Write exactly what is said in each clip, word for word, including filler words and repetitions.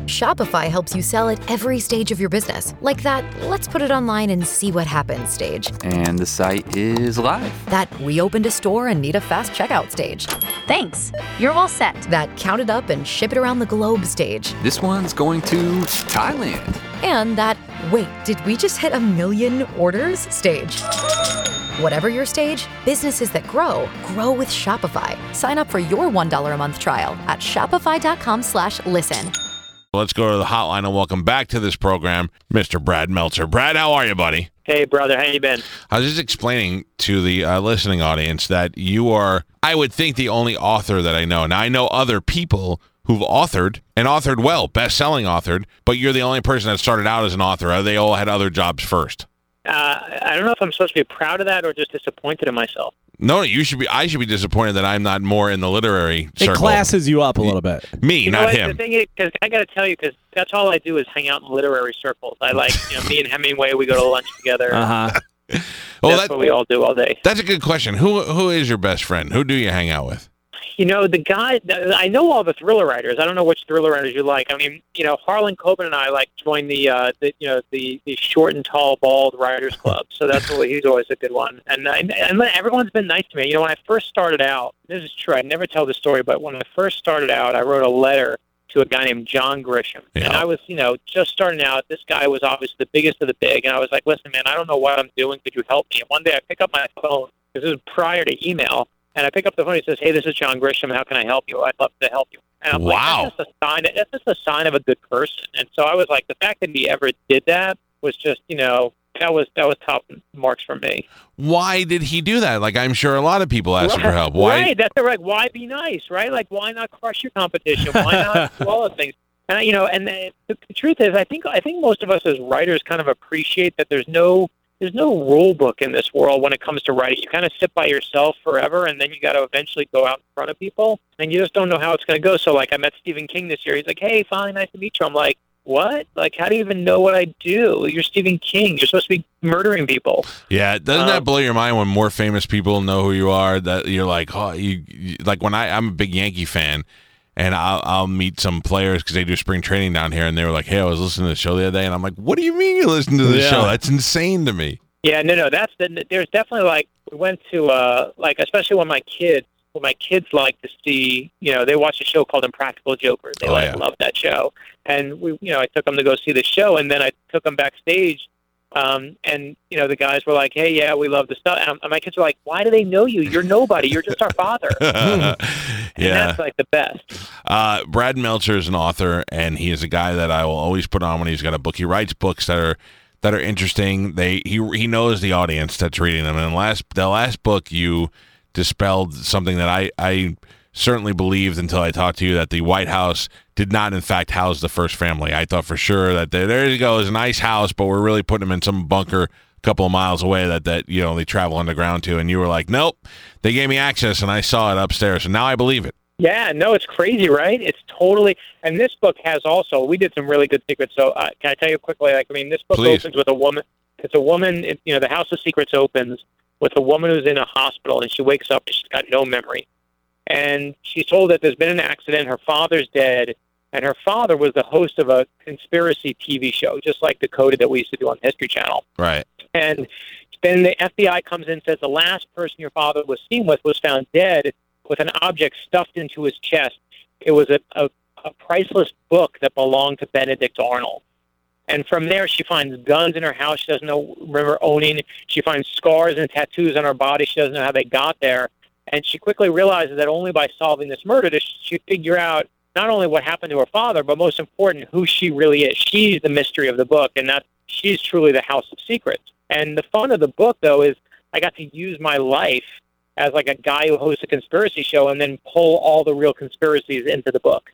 Shopify helps you sell at every stage of your business. Like that, let's put it online and see what happens stage. And the site is live. That we opened a store and need a fast checkout stage. Thanks. You're all set. That count it up and ship it around the globe stage. This one's going to Thailand. And that, wait, did we just hit a million orders stage? Whatever your stage, businesses that grow, grow with Shopify. Sign up for your one dollar a month trial at shopify.com slash listen. Let's go to the hotline and welcome back to this program, Mister Brad Meltzer. Brad, how are you, buddy? Hey, brother. How you been? I was just explaining to the uh, listening audience that you are, I would think, the only author that I know. Now, I know other people who've authored and authored well, best-selling authored, but you're the only person that started out as an author. They all had other jobs first. Uh, I don't know if I'm supposed to be proud of that or just disappointed in myself. No, you should be. I should be disappointed that I'm not more in the literary it circle. It classes you up a little bit. Me, you know not what? him. The thing is, because I got to tell you, because that's all I do is hang out in literary circles. I like, you know, me and Hemingway, we go to lunch together. Uh-huh. Well, that's that, what we all do all day. That's a good question. Who Who is your best friend? Who do you hang out with? You know, the guy, I know all the thriller writers. I don't know which thriller writers you like. I mean, you know, Harlan Coben and I like joined the, uh, the you know, the, the short and tall, bald writers club. So that's what, he's always a good one. And, and, and everyone's been nice to me. You know, when I first started out, this is true, I never tell the story, but when I first started out, I wrote a letter to a guy named John Grisham. Yeah. And I was, you know, just starting out. This guy was obviously the biggest of the big. And I was like, listen, man, I don't know what I'm doing. Could you help me? And one day I pick up my phone. This is prior to email. And I pick up the phone. He says, "Hey, this is John Grisham. How can I help you? I'd love to help you." And I'm wow. like, "That's just a sign. That's just a sign of a good person." And so I was like, the fact that he ever did that was just, you know, that was that was top marks for me. Why did he do that? Like, I'm sure a lot of people ask right, for help. Why? Right. That's right. Why be nice? Right. Like, why not crush your competition? Why not do all the things? And you know, and the, the truth is, I think I think most of us as writers kind of appreciate that there's no. There's no rule book in this world when it comes to writing. You kind of sit by yourself forever, and then you got to eventually go out in front of people, and you just don't know how it's going to go. So, like, I met Stephen King this year. He's like, "Hey, fine, nice to meet you." I'm like, "What? Like, how do you even know what I do? You're Stephen King. You're supposed to be murdering people." Yeah, doesn't um, that blow your mind when more famous people know who you are? That you're like, oh, you, you like when I I'm a big Yankee fan. And I'll, I'll meet some players because they do spring training down here, and they were like, "Hey, I was listening to the show the other day," and I'm like, "What do you mean you listen to the yeah. show? That's insane to me." Yeah, no, no, that's the. There's definitely like we went to uh like especially when my kids when my kids like to see, you know, they watch a show called Impractical Jokers. They Oh, like yeah. love that show, and we you know I took them to go see the show, and then I took them backstage. Um, and, you know, the guys were like, "Hey, yeah, we love the stuff." And, and my kids were like, "Why do they know you? You're nobody. You're just our father." yeah. And that's like the best. Uh, Brad Meltzer is an author, and he is a guy that I will always put on when he's got a book. He writes books that are that are interesting. They he he knows the audience that's reading them. And the last the last book you dispelled something that I I certainly believed until I talked to you, that the White House did not, in fact, house the first family. I thought for sure that they, there you go, is a nice house, but we're really putting them in some bunker a couple of miles away that, that you know they travel underground to. And you were like, "Nope, they gave me access, and I saw it upstairs, and now I believe it." Yeah, no, it's crazy, right? It's totally. And this book has also. We did some really good secrets. So uh, can I tell you quickly? Like, I mean, this book Please. opens with a woman. It's a woman. It, you know, the House of Secrets opens with a woman who's in a hospital, and she wakes up and she's got no memory. And she's told that there's been an accident. Her father's dead. And her father was the host of a conspiracy T V show, just like Decoded that we used to do on History Channel. Right. And then the F B I comes in and says the last person your father was seen with was found dead with an object stuffed into his chest. It was a, a, a priceless book that belonged to Benedict Arnold. And from there, she finds guns in her house she doesn't know, remember owning. She finds scars and tattoos on her body. She doesn't know how they got there. And she quickly realizes that only by solving this murder does she figure out not only what happened to her father, but most important, who she really is. She's the mystery of the book, and that she's truly the House of Secrets. And the fun of the book, though, is I got to use my life as like a guy who hosts a conspiracy show and then pull all the real conspiracies into the book.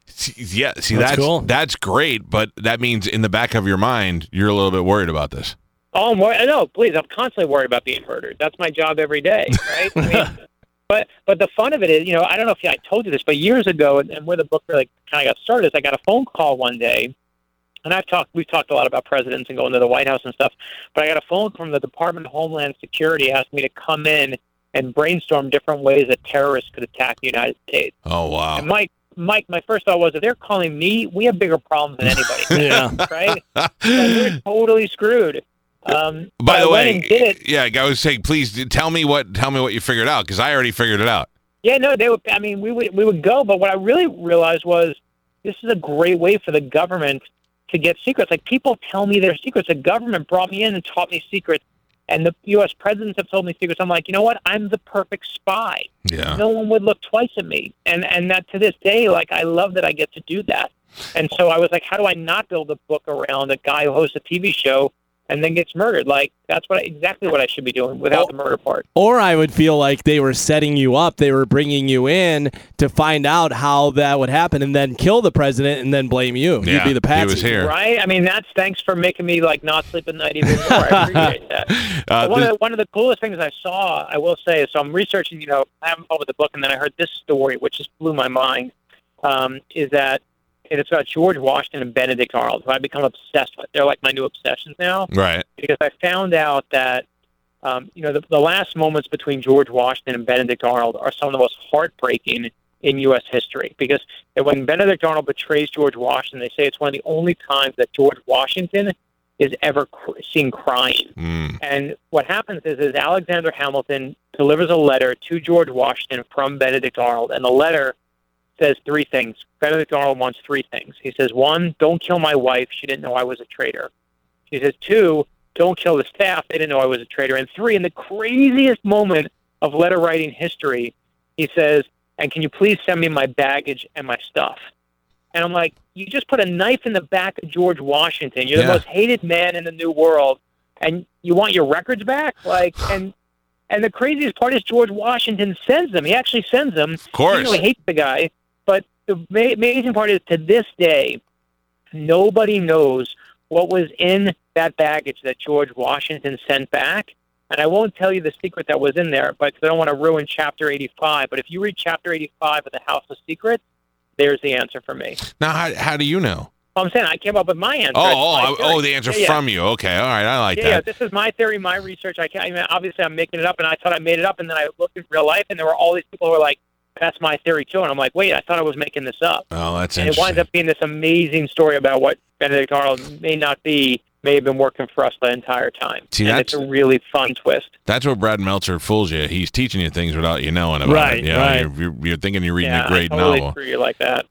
Yeah, see, That's that's cool. that's great, but that means in the back of your mind, you're a little bit worried about this. Oh, I'm worried. No, please, I'm constantly worried about being murdered. That's my job every day, right? I mean, but but the fun of it is, you know, I don't know if I told you this, but years ago, and, and where the book really kind of got started is I got a phone call one day, and I've talked, we've talked a lot about presidents and going to the White House and stuff, but I got a phone from the Department of Homeland Security asking me to come in and brainstorm different ways that terrorists could attack the United States. Oh, wow. And my Mike, my first thought was, if they're calling me, we have bigger problems than anybody. Yeah. Right? Like, we're totally screwed. Um, By I the went way, and did it. yeah, I was saying, please d- tell me what tell me what you figured out, because I already figured it out. Yeah, no, they would. I mean, we would we would go, but what I really realized was this is a great way for the government to get secrets. Like, people tell me their secrets. The government brought me in and taught me secrets, and the U S presidents have told me secrets. I'm like, you know what? I'm the perfect spy. Yeah. No one would look twice at me, and and that to this day, like, I love that I get to do that. And so I was like, how do I not build a book around a guy who hosts a T V show and then gets murdered? Like, that's what I, exactly what I should be doing without the murder part. Or I would feel like they were setting you up. They were bringing you in to find out how that would happen and then kill the president and then blame you. Yeah, You'd be the patsy. he was here. Right? I mean, that's thanks for making me like not sleep at night even more. I appreciate that. Uh, one, this- of the, one of the coolest things I saw, I will say, is so I'm researching, you know, I haven't published the book, and then I heard this story, which just blew my mind, um, is that and it's about George Washington and Benedict Arnold, who I've become obsessed with. They're like my new obsessions now. Right. Because I found out that, um, you know, the, the last moments between George Washington and Benedict Arnold are some of the most heartbreaking in U S history. Because when Benedict Arnold betrays George Washington, they say it's one of the only times that George Washington is ever cr- seen crying. Mm. And what happens is, is Alexander Hamilton delivers a letter to George Washington from Benedict Arnold, and the letter says three things. Benedict Arnold wants three things. He says, one, don't kill my wife. She didn't know I was a traitor. He says, two, don't kill the staff. They didn't know I was a traitor. And three, in the craziest moment of letter writing history, he says, and can you please send me my baggage and my stuff? And I'm like, you just put a knife in the back of George Washington. You're Yeah. the most hated man in the New World, and you want your records back? Like, and and the craziest part is George Washington sends them. He actually sends them. Of course. He really hates the guy. But the ma- amazing part is, to this day, nobody knows what was in that baggage that George Washington sent back. And I won't tell you the secret that was in there, but 'cause I don't want to ruin Chapter eighty-five. But if you read Chapter eighty-five of The House of Secrets, there's the answer for me. Now, how, how do you know? Well, I'm saying I came up with my answer. Oh, It's oh, my I- theory. oh, the answer Yeah, yeah. from you. Okay, all right, I like Yeah, yeah, that. this is my theory, my research. I can't. I mean, obviously, I'm making it up, and I thought I made it up, and then I looked in real life, and there were all these people who were like, "That's my theory too," and I'm like, "Wait, I thought I was making this up." Oh, that's And it interesting. winds up being this amazing story about what Benedict Arnold may not be, may have been working for us the entire time. See, and that's- it's a really fun twist. That's where Brad Meltzer fools you. He's teaching you things without you knowing about Right, it. Yeah, right. You're, you're, you're thinking you're reading yeah, a great I totally novel. screw you like that.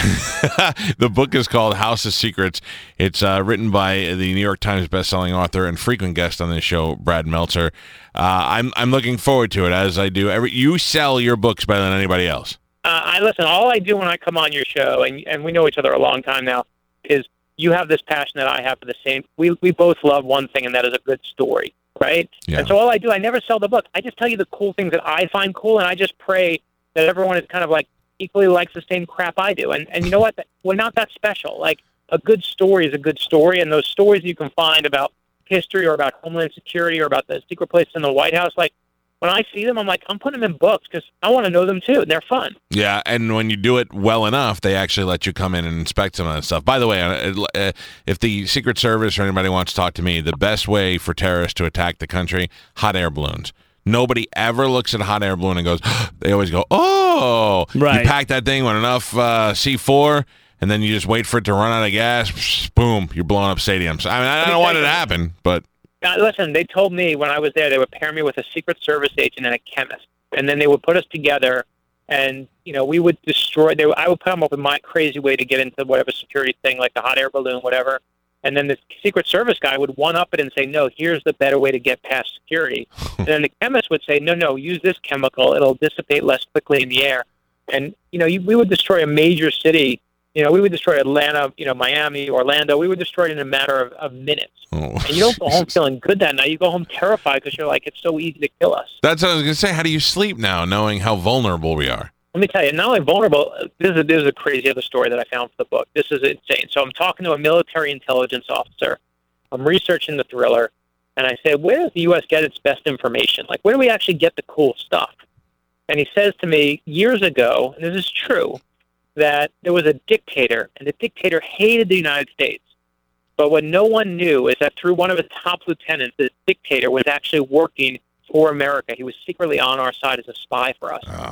Uh, the book is called House of Secrets. It's uh, written by the New York Times bestselling author and frequent guest on this show, Brad Meltzer. Uh, I'm I'm looking forward to it, as I do every. You sell your books better than anybody else. Uh, I listen. All I do when I come on your show, and and we know each other a long time now, is you have this passion that I have for the same. We we both love one thing, and that is a good story, right? Yeah. And so all I do, I never sell the book. I just tell you the cool things that I find cool, and I just pray that everyone is kind of like equally likes the same crap I do. And and you know what? We're not that special. Like, a good story is a good story, and those stories you can find about history or about Homeland Security or about the secret places in the White House, like, when I see them, I'm like, I'm putting them in books because I want to know them too, and they're fun. Yeah, and when you do it well enough, they actually let you come in and inspect some of that stuff. By the way, uh, uh, if the Secret Service or anybody wants to talk to me, the best way for terrorists to attack the country, hot air balloons. Nobody ever looks at a hot air balloon and goes, they always go, oh, Right. You pack that thing with enough uh, C four, and then you just wait for it to run out of gas, boom, you're blowing up stadiums. I mean, I me don't want tell it to you- happen, but Now, listen, they told me when I was there they would pair me with a Secret Service agent and a chemist, and then they would put us together, and you know we would destroy. They, I would put them up with my crazy way to get into whatever security thing, like the hot air balloon, whatever. And then the Secret Service guy would one up it and say, "No, here's the better way to get past security." And then the chemist would say, "No, no, use this chemical; it'll dissipate less quickly in the air." And you know, you, we would destroy a major city. You know, we would destroy Atlanta, you know, Miami, Orlando. We would destroy it in a matter of, of minutes. oh. And you don't go home feeling good that night. You go home terrified because you're like, it's so easy to kill us. That's what I was going to say. How do you sleep now, knowing how vulnerable we are? Let me tell you, not only vulnerable, this is, a, this is a crazy other story that I found for the book. This is insane. So I'm talking to a military intelligence officer. I'm researching the thriller. And I say, where does the U S get its best information? Like, where do we actually get the cool stuff? And he says to me, years ago, and this is true, that there was a dictator, and the dictator hated the United States. But what no one knew is that through one of his top lieutenants, this dictator was actually working for America. He was secretly on our side as a spy for us. Uh,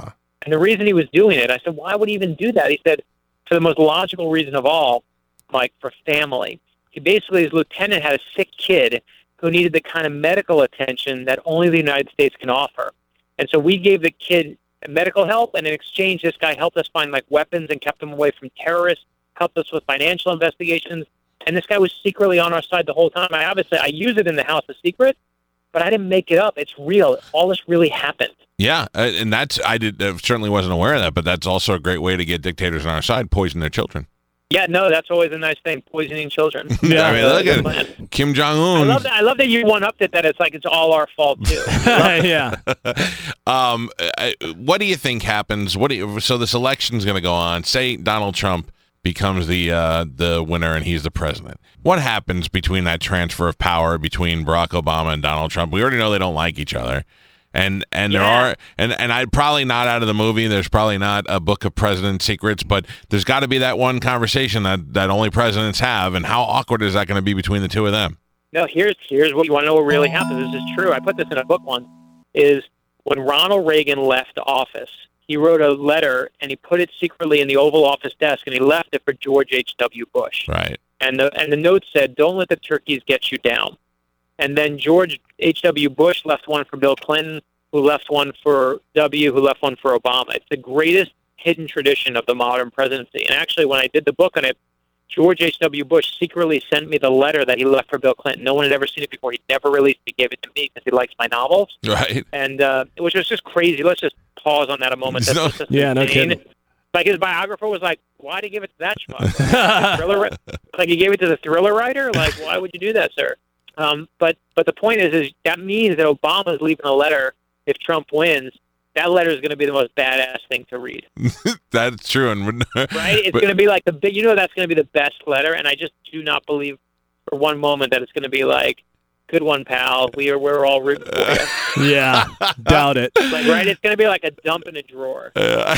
And the reason he was doing it, I said, why would he even do that? He said, for the most logical reason of all, Mike, for family. He basically, his lieutenant had a sick kid who needed the kind of medical attention that only the United States can offer. And so we gave the kid medical help, and in exchange, this guy helped us find like weapons and kept him away from terrorists, helped us with financial investigations. And this guy was secretly on our side the whole time. I obviously, I use it in the House of Secrets, but I didn't make it up. It's real. All this really happened. Yeah, uh, and that's I did uh, certainly wasn't aware of that, but that's also a great way to get dictators on our side, poison their children. Yeah, no, that's always a nice thing, poisoning children. Yeah, I mean, look at it. Kim Jong Un. I love that. I love that you one-upped it. That it's like it's all our fault too. Yeah. um, I, what do you think happens? What do you, so this election's going to go on. Say Donald Trump becomes the uh, the winner and he's the president. What happens between that transfer of power between Barack Obama and Donald Trump? We already know they don't like each other. And and there Yeah. are and and I probably not out of the movie. There's probably not a book of president secrets, but there's got to be that one conversation that, that only presidents have. And how awkward is that going to be between the two of them? No, here's here's what you want to know. What really happened? This is true. I put this in a book once. Is when Ronald Reagan left office, he wrote a letter and he put it secretly in the Oval Office desk, and he left it for George H W Bush. Right. And the and the note said, "Don't let the turkeys get you down." And then George H W Bush left one for Bill Clinton, who left one for W, who left one for Obama. It's the greatest hidden tradition of the modern presidency. And actually, when I did the book on it, George H W Bush secretly sent me the letter that he left for Bill Clinton. No one had ever seen it before. He never released it. He gave it to me because he likes my novels. Right. And uh, which was just crazy. Let's just pause on that a moment. That's No- just Yeah, no insane. kidding. Like his biographer was like, "Why did you give it to that schmuck?" The thriller, like you gave it to the thriller writer. Like, why would you do that, sir? Um, but but the point is, is that means that Obama is leaving a letter if Trump wins. That letter is going to be the most badass thing to read, That's true. And right? It's but- going to be like the big. You know, that's going to be the best letter, and I just do not believe for one moment that it's going to be like, "Good one, pal. We are we're all rooting for you." Yeah. Doubt it. Like, right? It's going to be like a dump in a drawer. Uh,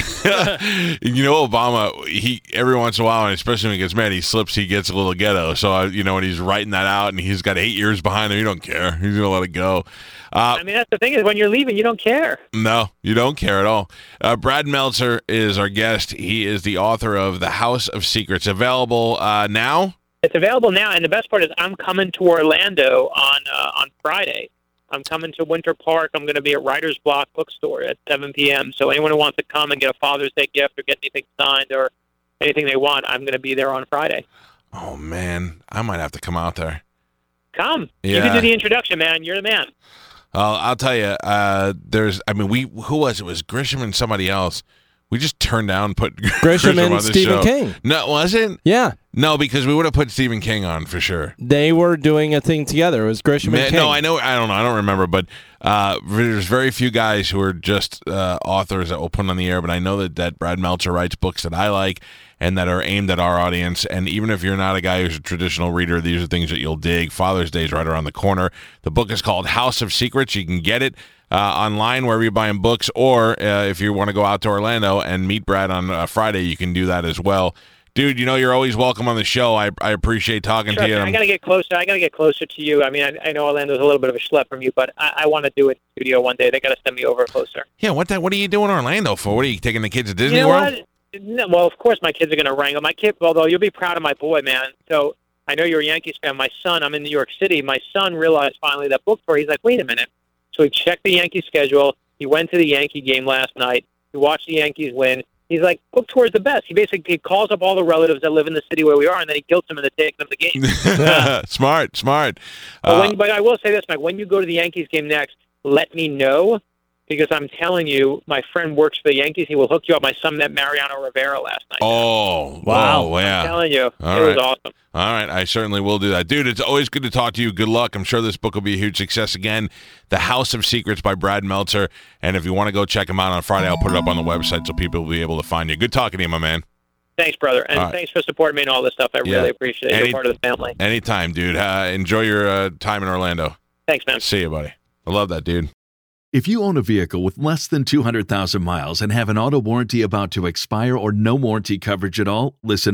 you know, Obama, he every once in a while, and especially when he gets mad, he slips, he gets a little ghetto. So, uh, you know, when he's writing that out and he's got eight years behind him, you don't care. He's going to let it go. Uh, I mean, that's the thing is when you're leaving, you don't care. no, you don't care at all. Uh, Brad Meltzer is our guest. He is the author of The House of Secrets, available uh, now. It's available now, and the best part is I'm coming to Orlando on uh, on Friday. I'm coming to Winter Park. I'm going to be at Writer's Block Bookstore at seven p.m. So anyone who wants to come and get a Father's Day gift or get anything signed or anything they want, I'm going to be there on Friday. Oh, man, I might have to come out there. Come. You Yeah. can do the introduction, man. You're the man. Uh, I'll tell you, uh, there's, I mean, we, who was it? It was Grisham and somebody else. We just turned down, put Grisham Grisham and on the Stephen show. King. No, was it? Yeah. No, because we would have put Stephen King on for sure. They were doing a thing together. It was Grisham Man, and King. no, I know, I don't know, I don't remember, but uh, there's very few guys who are just uh, authors that will put on the air. But I know that, that Brad Meltzer writes books that I like and that are aimed at our audience. And even if you're not a guy who's a traditional reader, these are things that you'll dig. Father's Day is right around the corner. The book is called House of Secrets. You can get it uh, online wherever you're buying books, or uh, if you want to go out to Orlando and meet Brad on uh, Friday, you can do that as well. Dude, you know you're always welcome on the show. I I appreciate talking Sure, to you. I I'm- got to get closer. I got to get closer to you. I mean, I, I know Orlando's a little bit of a schlep from you, but I, I want to do it in the studio one day. They got to send me over closer. yeah, what that? What are you doing in Orlando for? What are you taking the kids to Disney You know World? what? No, well, of course my kids are going to wrangle. My kid, although you'll be proud of my boy, man. So I know you're a Yankees fan. My son, I'm in New York City. My son realized finally that book tour. He's like, wait a minute. So he checked the Yankee schedule. He went to the Yankee game last night. He watched the Yankees win. He's like, book tour is the best. He basically calls up all the relatives that live in the city where we are, and then he guilts them into taking them to the game. smart, smart. But, Uh, when, but I will say this, Mike, when you go to the Yankees game next, let me know, because I'm telling you, my friend works for the Yankees. He will hook you up. My son met Mariano Rivera last night. oh, Wow. wow, yeah. I'm telling you, All it right. was awesome. All right, I certainly will do that. Dude, it's always good to talk to you. Good luck. I'm sure this book will be a huge success again. The House of Secrets by Brad Meltzer. And if you want to go check him out on Friday, I'll put it up on the website so people will be able to find you. Good talking to you, my man. Thanks, brother. And All right. thanks for supporting me and all this stuff. I Yeah. really appreciate it. Any- You're part of the family. Anytime, dude. Uh, enjoy your uh, time in Orlando. Thanks, man. See you, buddy. I love that, dude. If you own a vehicle with less than two hundred thousand miles and have an auto warranty about to expire or no warranty coverage at all, listen up.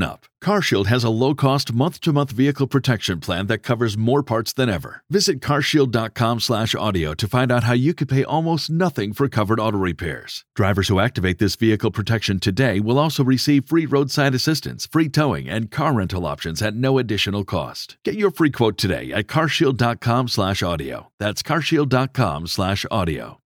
CarShield has a low-cost month-to-month vehicle protection plan that covers more parts than ever. Visit carshield.com slash audio to find out how you could pay almost nothing for covered auto repairs. Drivers who activate this vehicle protection today will also receive free roadside assistance, free towing, and car rental options at no additional cost. Get your free quote today at carshield.com slash audio. That's carshield.com slash audio.